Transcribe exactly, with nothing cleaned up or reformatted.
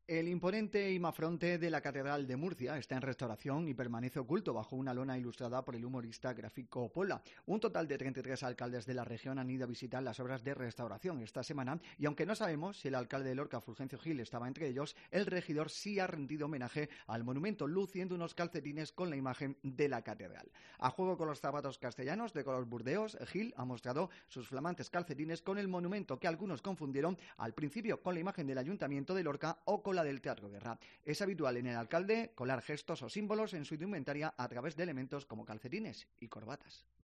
El imponente imafronte de la Catedral de Murcia está en restauración y permanece oculto bajo una lona ilustrada por el humorista gráfico Pola. Un total de treinta y tres alcaldes de la región han ido a visitar las obras de restauración esta semana y aunque no sabemos si el alcalde de Lorca, Fulgencio Gil, estaba entre ellos, el regidor sí ha rendido homenaje al monumento luciendo unos calcetines con la imagen de la catedral. A juego con los zapatos castellanos de color burdeos, Gil ha mostrado sus flamantes calcetines con el monumento que algunos confundieron al principio con la imagen del Ayuntamiento de Lorca o con la del Teatro Guerra. Es habitual en el alcalde colar gestos o símbolos en su indumentaria a través de elementos como calcetines y corbatas.